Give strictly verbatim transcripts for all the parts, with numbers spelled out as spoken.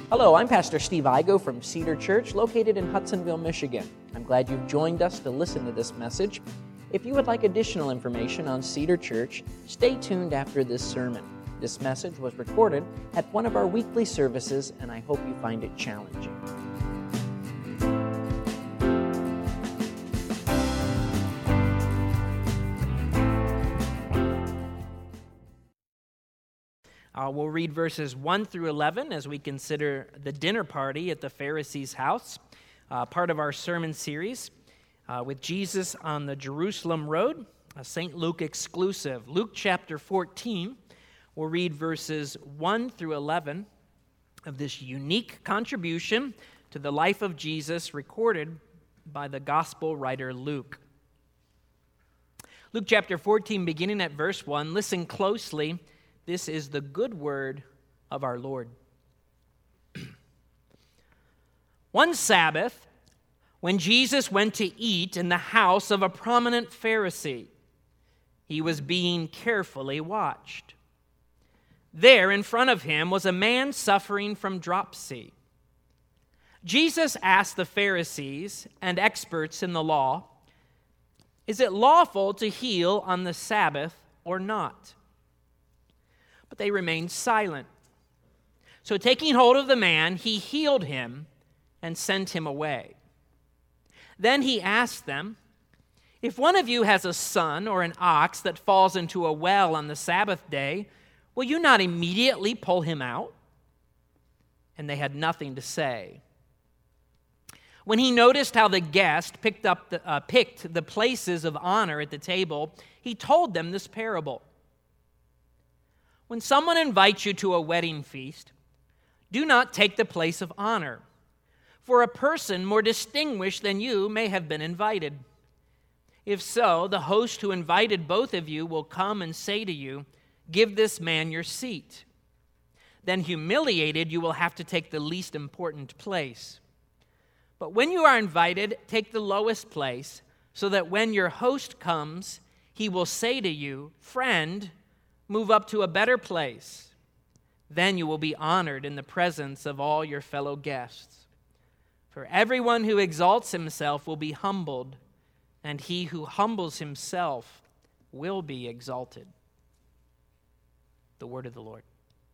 Hello, I'm Pastor Steve Igo from Cedar Church, located in Hudsonville, Michigan. I'm glad you've joined us to listen to this message. If you would like additional information on Cedar Church, stay tuned after this sermon. This message was recorded at one of our weekly services, and I hope you find it challenging. Uh, we'll read verses one through eleven as we consider the dinner party at the Pharisee's house, uh, part of our sermon series uh, with Jesus on the Jerusalem Road, a Saint Luke exclusive. Luke chapter fourteen, we'll read verses one through eleven of this unique contribution to the life of Jesus recorded by the gospel writer Luke. Luke chapter fourteen, beginning at verse one, listen closely. This is the good word of our Lord. One Sabbath, when Jesus went to eat in the house of a prominent Pharisee, he was being carefully watched. There in front of him was a man suffering from dropsy. Jesus asked the Pharisees and experts in the law, "Is it lawful to heal on the Sabbath or not?" But they remained silent. So taking hold of the man, he healed him and sent him away. Then he asked them, "If one of you has a son or an ox that falls into a well on the Sabbath day, will you not immediately pull him out?" And they had nothing to say. When he noticed how the guest picked up the, uh, picked the places of honor at the table, he told them this parable. When someone invites you to a wedding feast, do not take the place of honor, for a person more distinguished than you may have been invited. If so, the host who invited both of you will come and say to you, "Give this man your seat." Then, humiliated, you will have to take the least important place. But when you are invited, take the lowest place, so that when your host comes, he will say to you, "Friend, move up to a better place." Then you will be honored in the presence of all your fellow guests. For everyone who exalts himself will be humbled, and he who humbles himself will be exalted. The word of the Lord.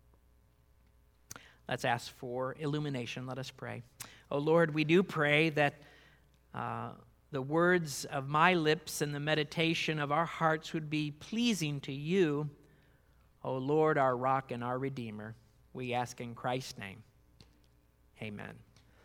Let's ask for illumination. Let us pray. Oh Lord, we do pray that uh, the words of my lips and the meditation of our hearts would be pleasing to you, O Lord, our rock and our Redeemer. We ask in Christ's name. Amen.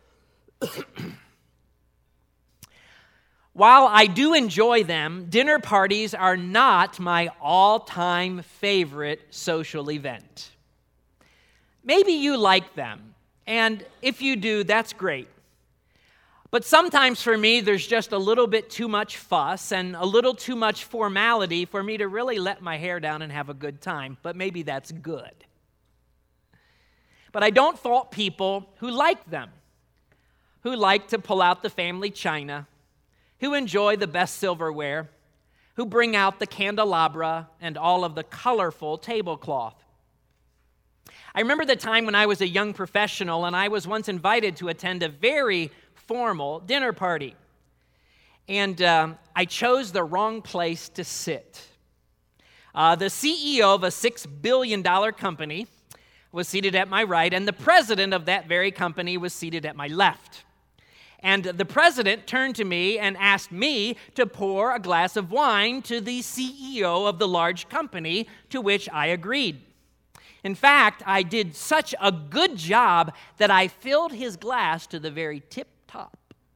While I do enjoy them, dinner parties are not my all-time favorite social event. Maybe you like them, and if you do, that's great. But sometimes for me, there's just a little bit too much fuss and a little too much formality for me to really let my hair down and have a good time. But maybe that's good. But I don't fault people who like them, who like to pull out the family china, who enjoy the best silverware, who bring out the candelabra and all of the colorful tablecloth. I remember the time when I was a young professional and I was once invited to attend a very formal dinner party. And um, I chose the wrong place to sit. Uh, the C E O of a six billion dollars company was seated at my right, and the president of that very company was seated at my left. And the president turned to me and asked me to pour a glass of wine to the C E O of the large company, to which I agreed. In fact, I did such a good job that I filled his glass to the very tip top.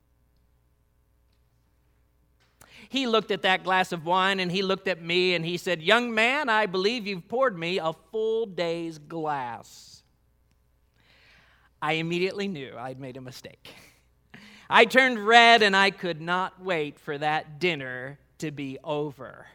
He looked at that glass of wine and he looked at me and he said, "Young man, I believe you've poured me a full day's glass." I immediately knew I'd made a mistake. I turned red and I could not wait for that dinner to be over.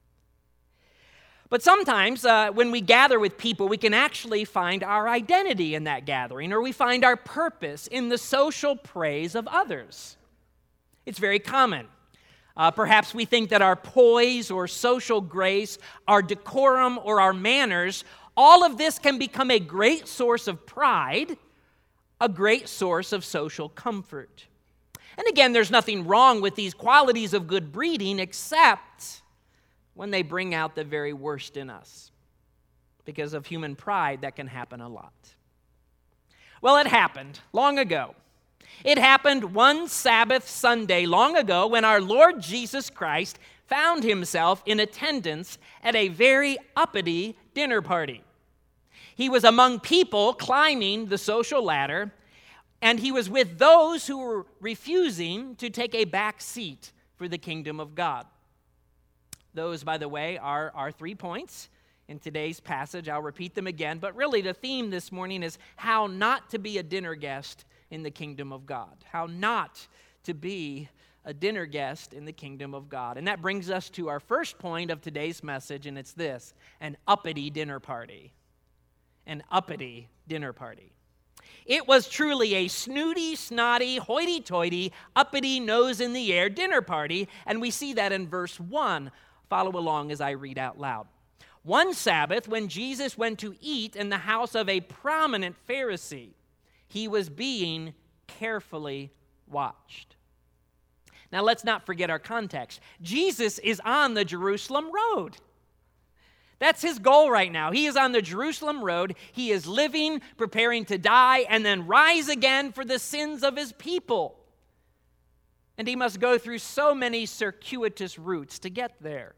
But sometimes uh, when we gather with people, we can actually find our identity in that gathering, or we find our purpose in the social praise of others. It's very common. Uh, perhaps we think that our poise or social grace, our decorum or our manners, all of this can become a great source of pride a great source of social comfort. And again, there's nothing wrong with these qualities of good breeding except when they bring out the very worst in us. Because of human pride, that can happen a lot. Well, it happened long ago. It happened one Sabbath Sunday long ago when our Lord Jesus Christ found himself in attendance at a very uppity dinner party. He was among people climbing the social ladder, and he was with those who were refusing to take a back seat for the kingdom of God. Those, by the way, are our three points in today's passage. I'll repeat them again, but really the theme this morning is how not to be a dinner guest in the kingdom of God. How not to be a dinner guest in the kingdom of God. And that brings us to our first point of today's message, and it's this: an uppity dinner party. An uppity dinner party. It was truly a snooty, snotty, hoity-toity, uppity, nose-in-the-air dinner party, and we see that in verse one. Follow along as I read out loud. One Sabbath, when Jesus went to eat in the house of a prominent Pharisee, he was being carefully watched. Now, let's not forget our context. Jesus is on the Jerusalem road. That's his goal right now. He is on the Jerusalem road. He is living, preparing to die, and then rise again for the sins of his people. And he must go through so many circuitous routes to get there.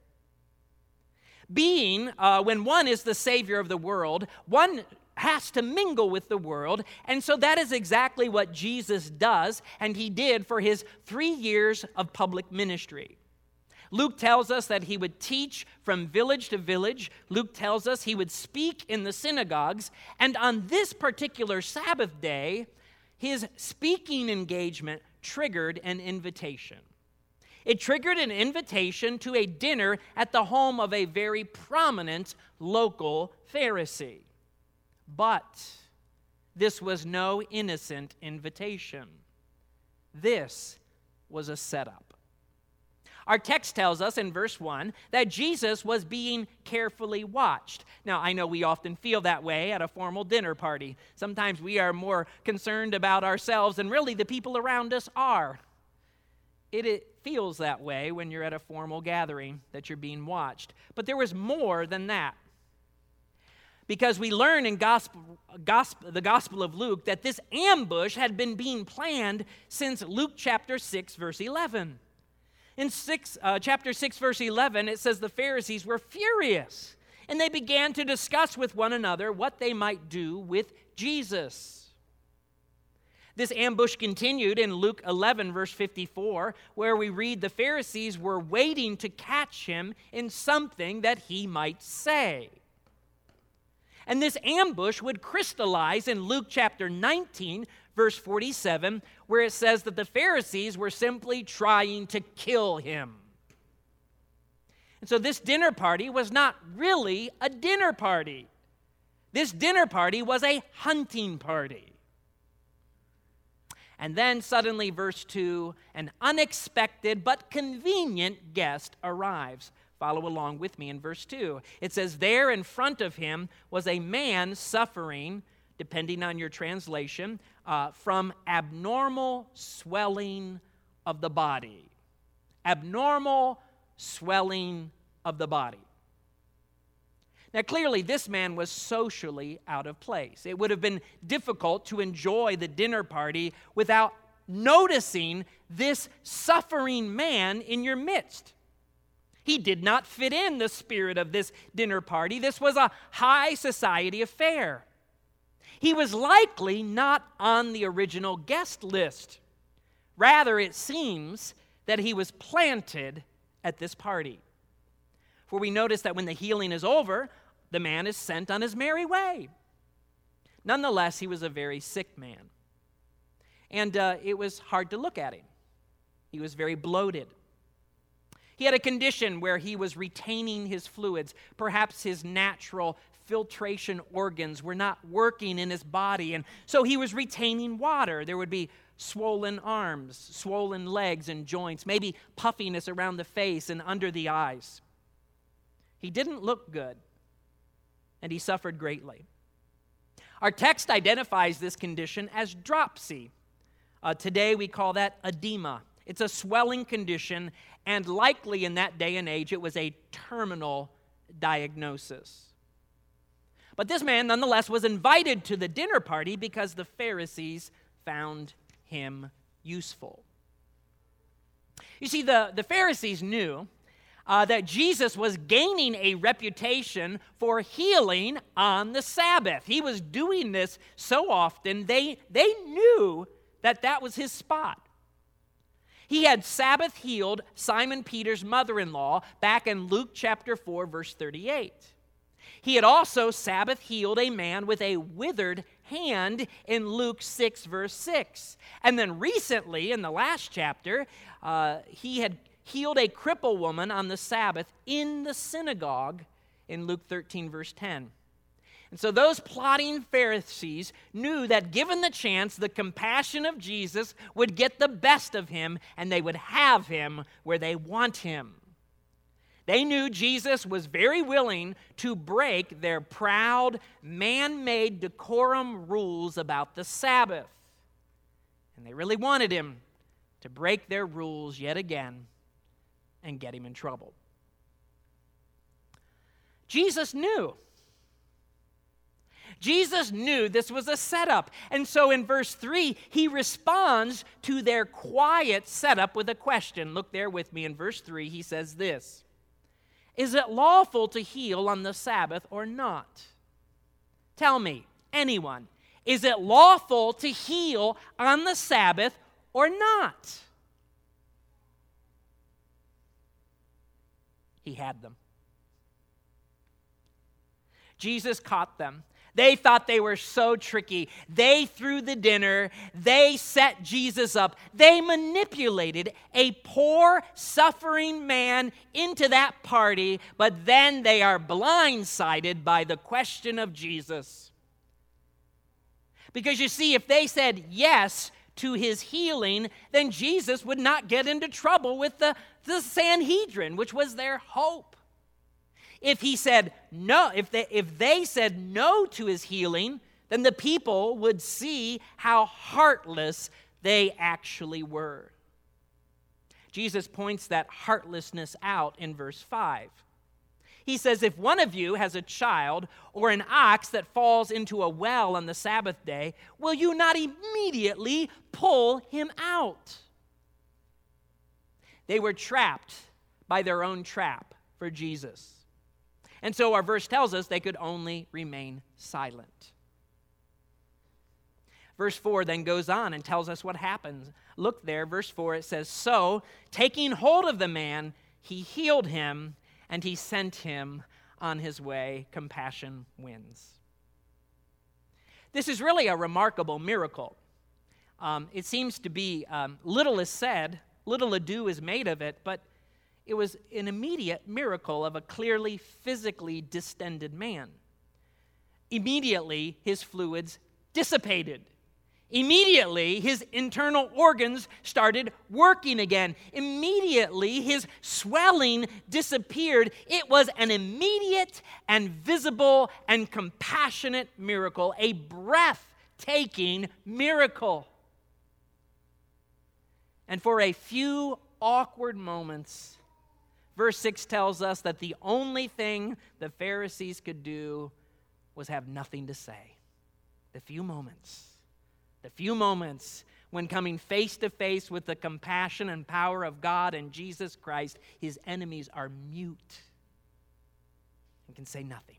Being, uh, when one is the Savior of the world, one has to mingle with the world, and so that is exactly what Jesus does, and he did for his three years of public ministry. Luke tells us that he would teach from village to village. Luke tells us he would speak in the synagogues, and on this particular Sabbath day, his speaking engagement triggered an invitation. It triggered an invitation to a dinner at the home of a very prominent local Pharisee. But this was no innocent invitation. This was a setup. Our text tells us in verse one that Jesus was being carefully watched. Now, I know we often feel that way at a formal dinner party. Sometimes we are more concerned about ourselves than really the people around us are. It, it feels that way when you're at a formal gathering, that you're being watched. But there was more than that. Because we learn in gospel, gospel, the Gospel of Luke that this ambush had been being planned since Luke chapter six, verse eleven. In six, uh, chapter six, verse eleven, it says the Pharisees were furious, and they began to discuss with one another what they might do with Jesus. This ambush continued in Luke eleven, verse fifty-four, where we read the Pharisees were waiting to catch him in something that he might say. And this ambush would crystallize in Luke chapter nineteen, verse forty-seven, where it says that the Pharisees were simply trying to kill him. And so this dinner party was not really a dinner party. This dinner party was a hunting party. And then suddenly, verse two, an unexpected but convenient guest arrives. Follow along with me in verse two. It says, there in front of him was a man suffering, depending on your translation, uh, from abnormal swelling of the body. Abnormal swelling of the body. Now, clearly, this man was socially out of place. It would have been difficult to enjoy the dinner party without noticing this suffering man in your midst. He did not fit in the spirit of this dinner party. This was a high society affair. He was likely not on the original guest list. Rather, it seems that he was planted at this party. For we notice that when the healing is over, the man is sent on his merry way. Nonetheless, he was a very sick man. And uh, it was hard to look at him. He was very bloated. He had a condition where he was retaining his fluids. Perhaps his natural filtration organs were not working in his body, and so he was retaining water. There would be swollen arms, swollen legs and joints, maybe puffiness around the face and under the eyes. He didn't look good, and he suffered greatly. Our text identifies this condition as dropsy. Uh, today we call that edema. It's a swelling condition, and likely in that day and age it was a terminal diagnosis. But this man nonetheless was invited to the dinner party because the Pharisees found him useful. You see, the, the Pharisees knew uh, that Jesus was gaining a reputation for healing on the Sabbath. He was doing this so often, they, they knew that that was his spot. He had Sabbath healed Simon Peter's mother-in-law back in Luke chapter four, verse thirty-eight. He had also Sabbath healed a man with a withered hand in Luke six, verse six. And then recently, in the last chapter, uh, he had healed a crippled woman on the Sabbath in the synagogue in Luke thirteen, verse ten. And so those plotting Pharisees knew that given the chance, the compassion of Jesus would get the best of him, and they would have him where they want him. They knew Jesus was very willing to break their proud, man-made decorum rules about the Sabbath. And they really wanted him to break their rules yet again and get him in trouble. Jesus knew. Jesus knew this was a setup. And so in verse three, he responds to their quiet setup with a question. Look there with me in verse three. He says this: "Is it lawful to heal on the Sabbath or not?" Tell me, anyone, is it lawful to heal on the Sabbath or not? He had them. Jesus caught them. They thought they were so tricky. They threw the dinner. They set Jesus up. They manipulated a poor, suffering man into that party, but then they are blindsided by the question of Jesus. Because you see, if they said yes to his healing, then Jesus would not get into trouble with the, the Sanhedrin, which was their hope. If he said no, if they, if they said no to his healing, then the people would see how heartless they actually were. Jesus points that heartlessness out in verse five. He says, "If one of you has a child or an ox that falls into a well on the Sabbath day, will you not immediately pull him out?" They were trapped by their own trap for Jesus. And so our verse tells us they could only remain silent. Verse four then goes on and tells us what happens. Look there, verse four, it says, "So, taking hold of the man, he healed him, and he sent him on his way." Compassion wins. This is really a remarkable miracle. Um, it seems to be um, little is said, little ado is made of it, but it was an immediate miracle of a clearly physically distended man. Immediately, his fluids dissipated. Immediately, his internal organs started working again. Immediately, his swelling disappeared. It was an immediate and visible and compassionate miracle, a breathtaking miracle. And for a few awkward moments, verse six tells us that the only thing the Pharisees could do was have nothing to say. The few moments, the few moments when coming face to face with the compassion and power of God and Jesus Christ, his enemies are mute and can say nothing.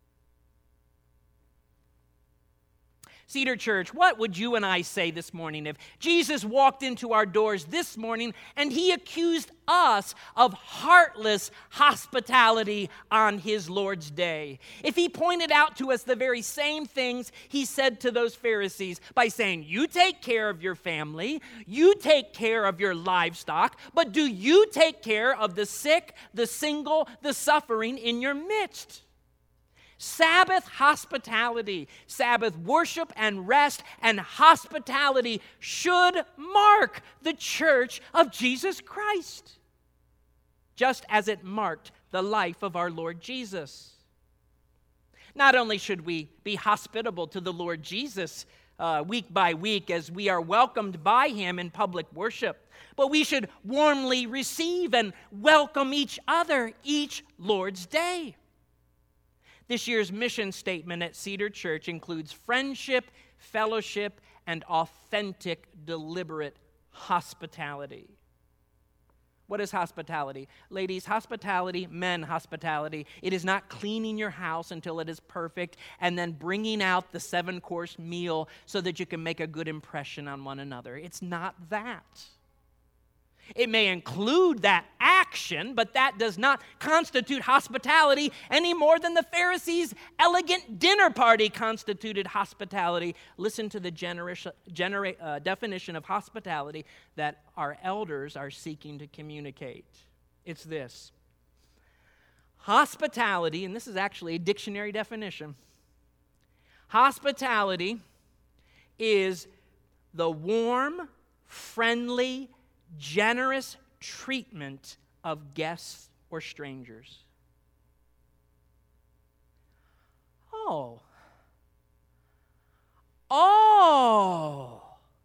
Cedar Church, what would you and I say this morning if Jesus walked into our doors this morning and he accused us of heartless hospitality on his Lord's day? If he pointed out to us the very same things he said to those Pharisees by saying, "You take care of your family, you take care of your livestock, but do you take care of the sick, the single, the suffering in your midst?" Sabbath hospitality, Sabbath worship and rest and hospitality should mark the church of Jesus Christ, just as it marked the life of our Lord Jesus. Not only should we be hospitable to the Lord Jesus uh, week by week as we are welcomed by him in public worship, but we should warmly receive and welcome each other each Lord's Day. This year's mission statement at Cedar Church includes friendship, fellowship, and authentic, deliberate hospitality. What is hospitality? Ladies, hospitality, men, hospitality. It is not cleaning your house until it is perfect and then bringing out the seven-course meal so that you can make a good impression on one another. It's not that. It may include that action, but that does not constitute hospitality any more than the Pharisees' elegant dinner party constituted hospitality. Listen to the generous, genera- uh, definition of hospitality that our elders are seeking to communicate. It's this. Hospitality, and this is actually a dictionary definition, hospitality is the warm, friendly, generous treatment of guests or strangers. Oh. Oh.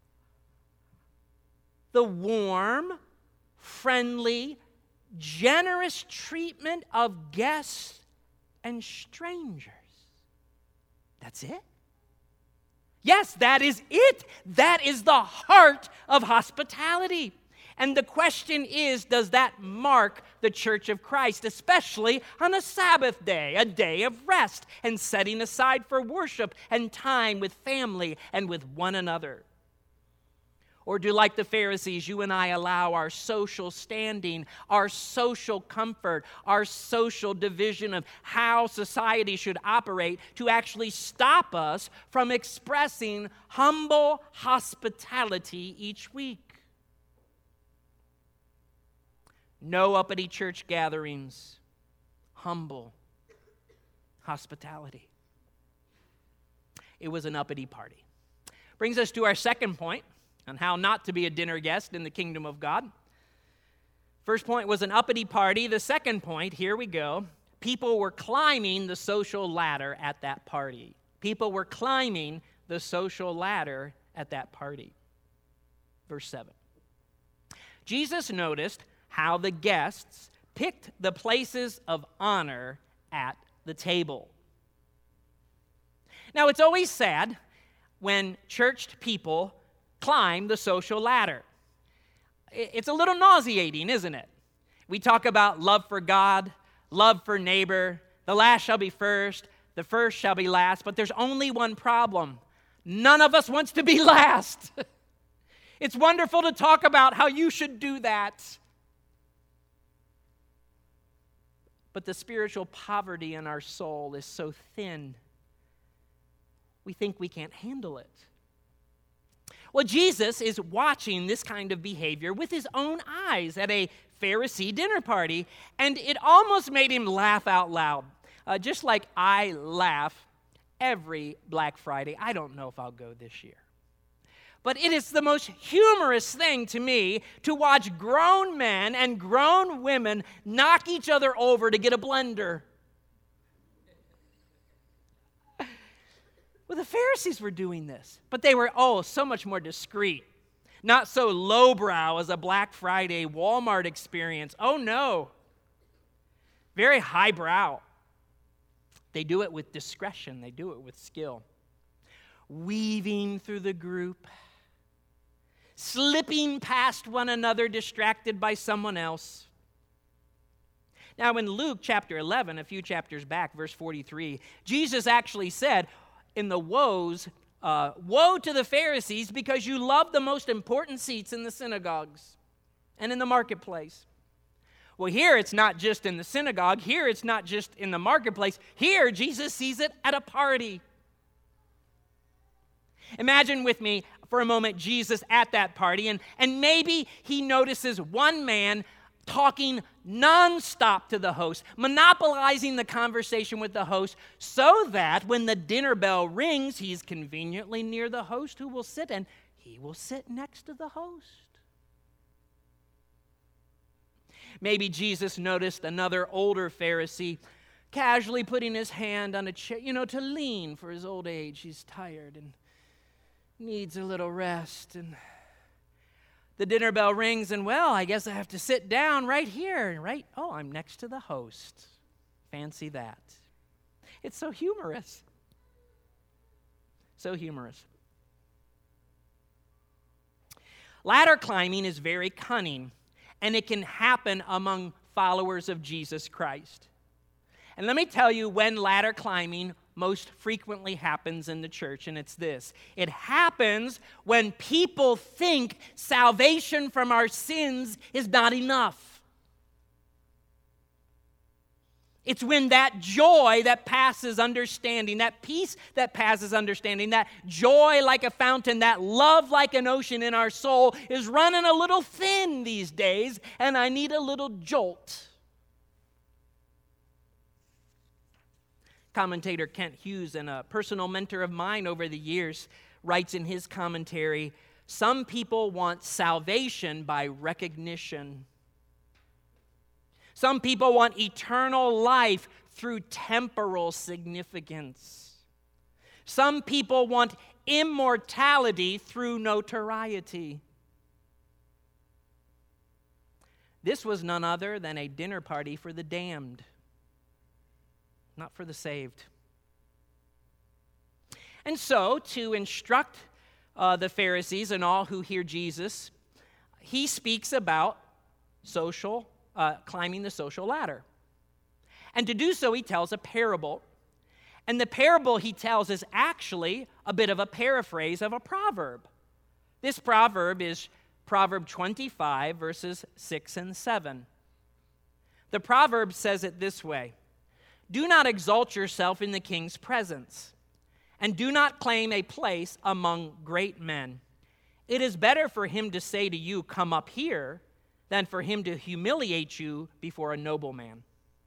The warm, friendly, generous treatment of guests and strangers. That's it? Yes, that is it. That is the heart of hospitality. And the question is, does that mark the Church of Christ, especially on a Sabbath day, a day of rest and setting aside for worship and time with family and with one another? Or do, like the Pharisees, you and I allow our social standing, our social comfort, our social division of how society should operate to actually stop us from expressing humble hospitality each week? No uppity church gatherings, humble hospitality. It was an uppity party. Brings us to our second point on how not to be a dinner guest in the kingdom of God. First point was an uppity party. The second point, here we go, people were climbing the social ladder at that party. People were climbing the social ladder at that party. Verse seven. Jesus noticed how the guests picked the places of honor at the table. Now, it's always sad when churched people climb the social ladder. It's a little nauseating, isn't it? We talk about love for God, love for neighbor, the last shall be first, the first shall be last, but there's only one problem. None of us wants to be last. It's wonderful to talk about how you should do that. But the spiritual poverty in our soul is so thin, we think we can't handle it. Well, Jesus is watching this kind of behavior with his own eyes at a Pharisee dinner party, and it almost made him laugh out loud. Uh, just like I laugh every Black Friday. I don't know if I'll go this year. But it is the most humorous thing to me to watch grown men and grown women knock each other over to get a blender. Well, the Pharisees were doing this, but they were, oh, so much more discreet. Not so lowbrow as a Black Friday Walmart experience. Oh, no. Very highbrow. They do it with discretion. They do it with skill. Weaving through the group, slipping past one another, distracted by someone else. Now, in Luke chapter eleven, a few chapters back, verse forty-three, Jesus actually said in the woes, uh, woe to the Pharisees because you love the most important seats in the synagogues and in the marketplace. Well, here it's not just in the synagogue. Here it's not just in the marketplace. Here, Jesus sees it at a party. Imagine with me for a moment Jesus at that party, and, and maybe he notices one man talking nonstop to the host, monopolizing the conversation with the host so that when the dinner bell rings, he's conveniently near the host who will sit, and he will sit next to the host. Maybe Jesus noticed another older Pharisee casually putting his hand on a chair, you know, to lean for his old age. He's tired and needs a little rest. And the dinner bell rings, and well, I guess I have to sit down right here, right? Oh, I'm next to the host. Fancy that. It's so humorous. So humorous. Ladder climbing is very cunning, and it can happen among followers of Jesus Christ. And let me tell you when ladder climbing most frequently happens in the church, and it's this. It happens when people think salvation from our sins is not enough. It's when that joy that passes understanding, that peace that passes understanding, that joy like a fountain, that love like an ocean in our soul is running a little thin these days, and I need a little jolt. Commentator Kent Hughes, and a personal mentor of mine over the years, writes in his commentary, some people want salvation by recognition. Some people want eternal life through temporal significance. Some people want immortality through notoriety. This was none other than a dinner party for the damned, not for the saved. And so, to instruct uh, the Pharisees and all who hear Jesus, he speaks about social Uh, climbing the social ladder. And to do so, he tells a parable. And the parable he tells is actually a bit of a paraphrase of a proverb. This proverb is Proverb twenty-five, verses six and seven. The proverb says it this way: do not exalt yourself in the king's presence, and do not claim a place among great men. It is better for him to say to you, come up here, than for him to humiliate you before a nobleman.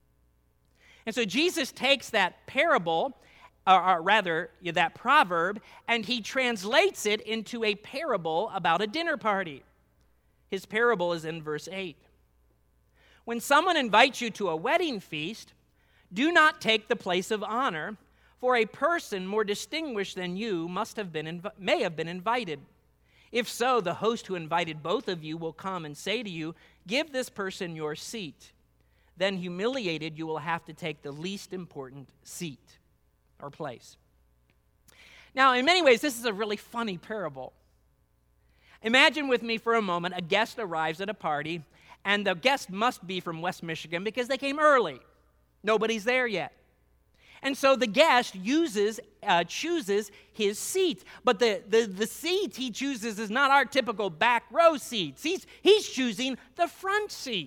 And so Jesus takes that parable, or, or rather that proverb, and he translates it into a parable about a dinner party. His parable is in verse eight. When someone invites you to a wedding feast, do not take the place of honor, for a person more distinguished than you must have been inv- may have been invited. If so, the host who invited both of you will come and say to you, give this person your seat. Then, humiliated, you will have to take the least important seat or place. Now, in many ways, this is a really funny parable. Imagine with me for a moment, a guest arrives at a party, and the guest must be from West Michigan because they came early. Nobody's there yet. And so the guest uses, uh, chooses his seat. But the, the, the seat he chooses is not our typical back row seats. He's, he's choosing the front seat.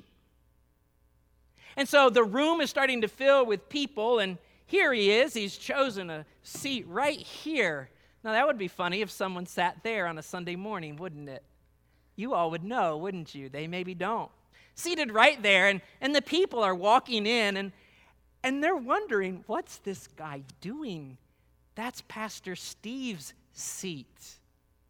And so the room is starting to fill with people, and here he is. He's chosen a seat right here. Now, that would be funny if someone sat there on a Sunday morning, wouldn't it? You all would know, wouldn't you? They maybe don't. Seated right there, and, and the people are walking in, and And they're wondering, what's this guy doing? That's Pastor Steve's seat.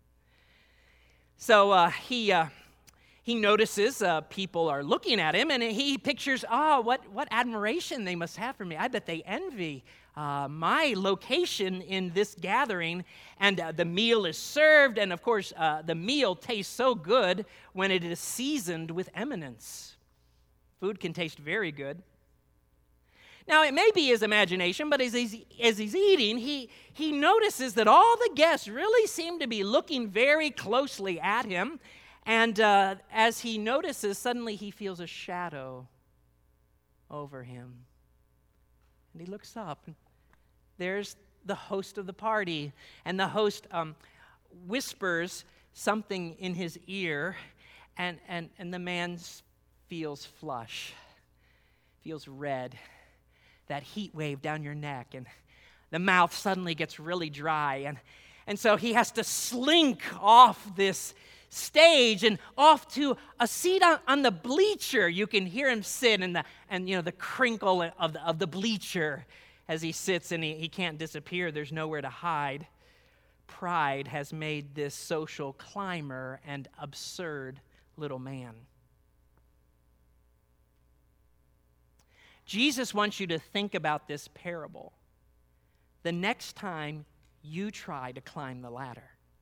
So uh, he uh, he notices uh, people are looking at him, and he pictures, oh, what, what admiration they must have for me. I bet they envy uh, my location in this gathering. And uh, the meal is served, and of course, uh, the meal tastes so good when it is seasoned with eminence. Food can taste very good. Now, it may be his imagination, but as he's, as he's eating, he, he notices that all the guests really seem to be looking very closely at him. And uh, as he notices, suddenly he feels a shadow over him. And he looks up. And there's the host of the party. And the host um, whispers something in his ear, and, and, and the man feels flush, feels red. That heat wave down your neck, and the mouth suddenly gets really dry. And, and so he has to slink off this stage and off to a seat on, on the bleacher. You can hear him sit, and the and you know the crinkle of the, of the bleacher as he sits, and he, he can't disappear. There's nowhere to hide. Pride has made this social climber and absurd little man. Jesus wants you to think about this parable the next time you try to climb the ladder.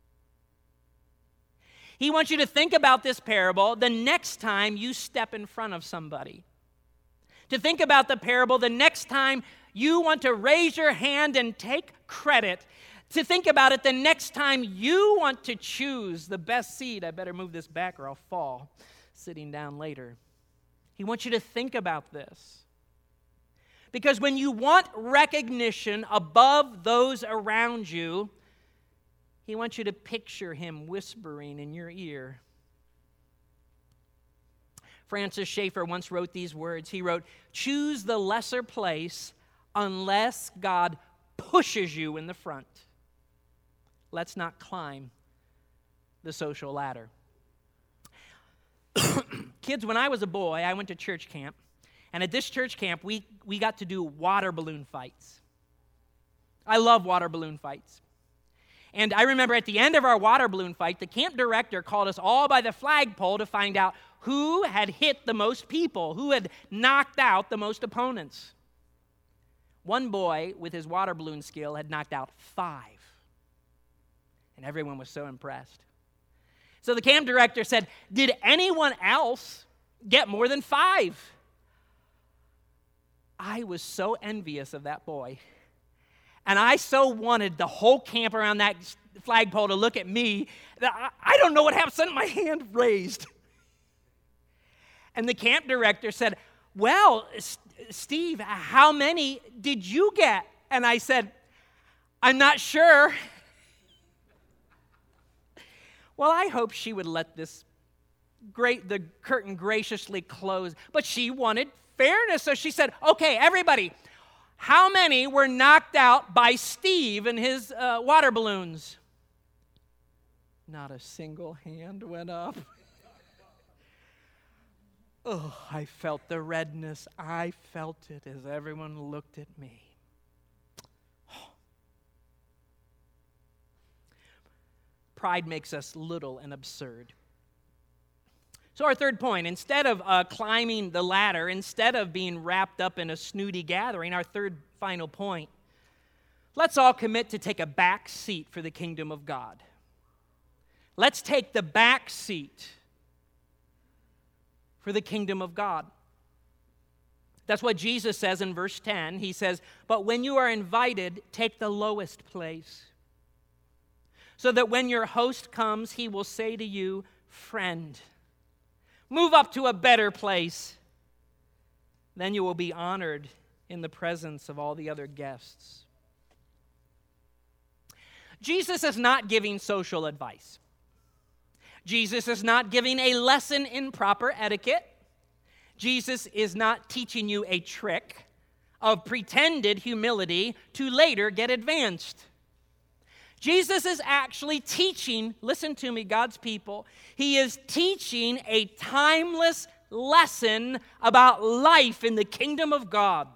He wants you to think about this parable the next time you step in front of somebody. To think about the parable the next time you want to raise your hand and take credit. To think about it the next time you want to choose the best seat. I better move this back or I'll fall sitting down later. He wants you to think about this. Because when you want recognition above those around you, he wants you to picture him whispering in your ear. Francis Schaeffer once wrote these words. He wrote, "Choose the lesser place unless God pushes you in the front. Let's not climb the social ladder." Kids, when I was a boy, I went to church camp. And at this church camp, we, we got to do water balloon fights. I love water balloon fights. And I remember at the end of our water balloon fight, the camp director called us all by the flagpole to find out who had hit the most people, who had knocked out the most opponents. One boy with his water balloon skill had knocked out five. And everyone was so impressed. So the camp director said, "Did anyone else get more than five?" I was so envious of that boy. And I so wanted the whole camp around that flagpole to look at me that I, I don't know what happened. Suddenly my hand raised. And the camp director said, "Well, S- Steve, how many did you get?" And I said, "I'm not sure." Well, I hope she would let this great the curtain graciously close. But she wanted fairness, so she said, "Okay, everybody, how many were knocked out by Steve and his uh, water balloons?" Not a single hand went up. Oh, I felt the redness. I felt it as everyone looked at me. Pride makes us little and absurd. So our third point, instead of uh, climbing the ladder, instead of being wrapped up in a snooty gathering, our third final point, let's all commit to take a back seat for the kingdom of God. Let's take the back seat for the kingdom of God. That's what Jesus says in verse ten. He says, "But when you are invited, take the lowest place, so that when your host comes, he will say to you, 'Friend, move up to a better place.' Then you will be honored in the presence of all the other guests." Jesus is not giving social advice. Jesus is not giving a lesson in proper etiquette. Jesus is not teaching you a trick of pretended humility to later get advanced. Jesus is actually teaching, listen to me, God's people, he is teaching a timeless lesson about life in the kingdom of God.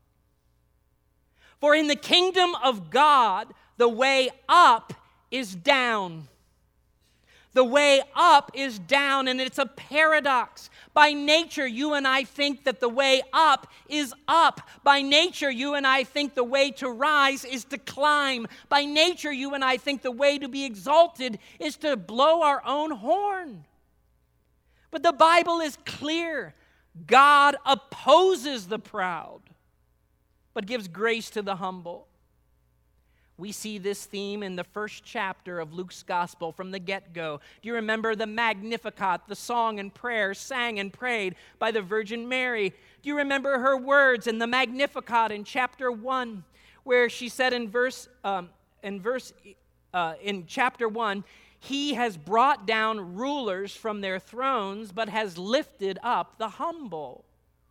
For in the kingdom of God, the way up is down. The way up is down, and it's a paradox. By nature, you and I think that the way up is up. By nature, you and I think the way to rise is to climb. By nature, you and I think the way to be exalted is to blow our own horn. But the Bible is clear. God opposes the proud, but gives grace to the humble. We see this theme in the first chapter of Luke's gospel from the get-go. Do you remember the Magnificat, the song and prayer sang and prayed by the Virgin Mary? Do you remember her words in the Magnificat in chapter one, where she said in verse um, in verse uh, in chapter one, "He has brought down rulers from their thrones, but has lifted up the humble."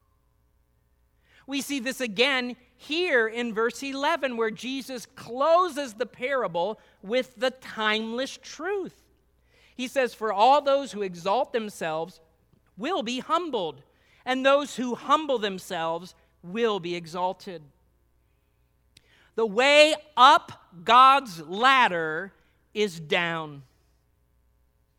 We see this again here in verse eleven, where Jesus closes the parable with the timeless truth. He says, "For all those who exalt themselves will be humbled, and those who humble themselves will be exalted." The way up God's ladder is down.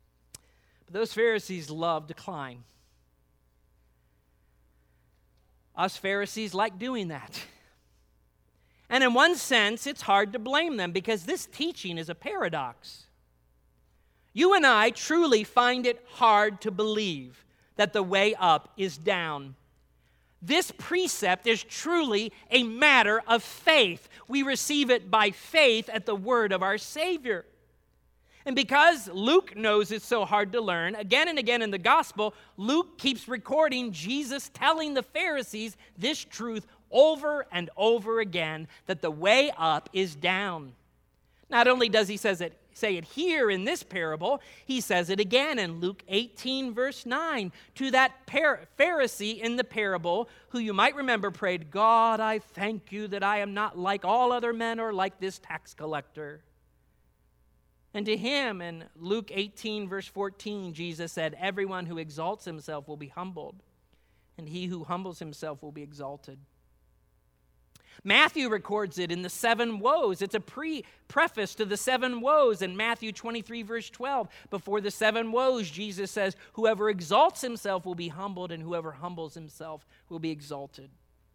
But those Pharisees loved to climb. Us Pharisees like doing that. And in one sense, it's hard to blame them because this teaching is a paradox. You and I truly find it hard to believe that the way up is down. This precept is truly a matter of faith. We receive it by faith at the word of our Savior. And because Luke knows it's so hard to learn, again and again in the gospel, Luke keeps recording Jesus telling the Pharisees this truth over and over again, that the way up is down. Not only does he says it, say it here in this parable, he says it again in Luke eighteen, verse nine, to that par- Pharisee in the parable, who you might remember prayed, God, I thank you that I am not like all other men or like this tax collector. And to him in Luke eighteen, verse fourteen, Jesus said, everyone who exalts himself will be humbled, and he who humbles himself will be exalted. Matthew records it in the seven woes. It's a pre preface to the seven woes in Matthew twenty-three, verse twelve. Before the seven woes, Jesus says, whoever exalts himself will be humbled, and whoever humbles himself will be exalted.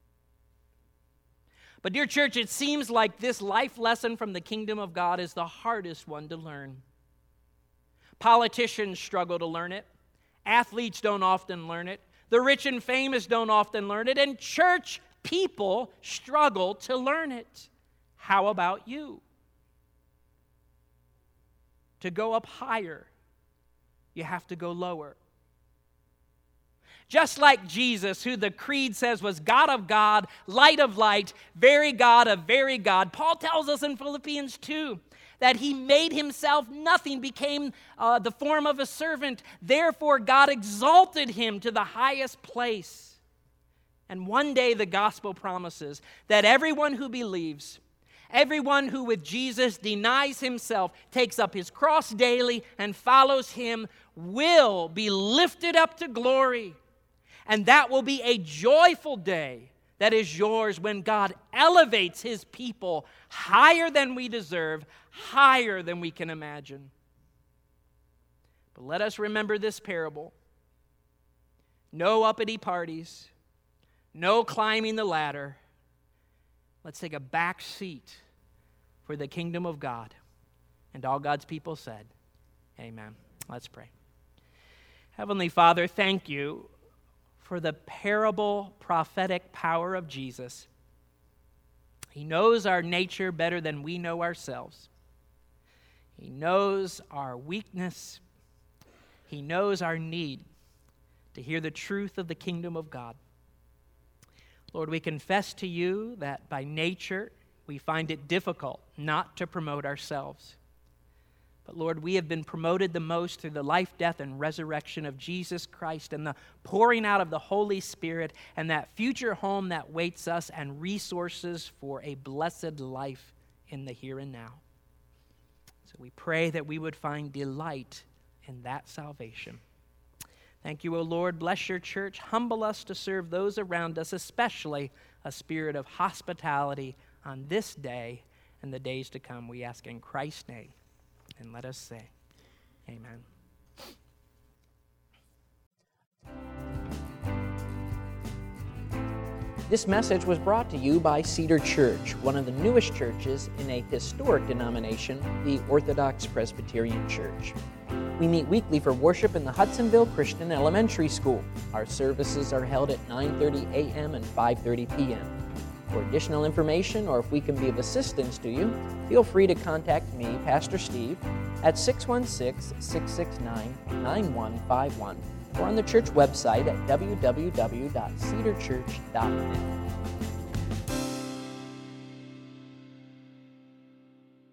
But dear church, it seems like this life lesson from the kingdom of God is the hardest one to learn. Politicians struggle to learn it. Athletes don't often learn it. The rich and famous don't often learn it. And church people struggle to learn it. How about you? To go up higher, you have to go lower. Just like Jesus, who the creed says was God of God, light of light, very God of very God, Paul tells us in Philippians two that he made himself nothing, became uh, the form of a servant. Therefore, God exalted him to the highest place. And one day the gospel promises that everyone who believes, everyone who with Jesus denies himself, takes up his cross daily and follows him, will be lifted up to glory. And that will be a joyful day that is yours when God elevates his people higher than we deserve, higher than we can imagine. But let us remember this parable. No uppity parties. No climbing the ladder. Let's take a back seat for the kingdom of God. And all God's people said, amen. Let's pray. Heavenly Father, thank you for the parable prophetic power of Jesus. He knows our nature better than we know ourselves. He knows our weakness. He knows our need to hear the truth of the kingdom of God. Lord, we confess to you that by nature we find it difficult not to promote ourselves. But Lord, we have been promoted the most through the life, death, and resurrection of Jesus Christ and the pouring out of the Holy Spirit and that future home that waits us and resources for a blessed life in the here and now. So we pray that we would find delight in that salvation. Thank you, O Lord. Bless your church. Humble us to serve those around us, especially a spirit of hospitality on this day and the days to come. We ask in Christ's name. And let us say, amen. This message was brought to you by Cedar Church, one of the newest churches in a historic denomination, the Orthodox Presbyterian Church. We meet weekly for worship in the Hudsonville Christian Elementary School. Our services are held at nine thirty a.m. and five thirty p.m. For additional information, or if we can be of assistance to you, feel free to contact me, Pastor Steve, at six one six, six six nine, nine one five one, or on the church website at w w w dot cedar church dot net.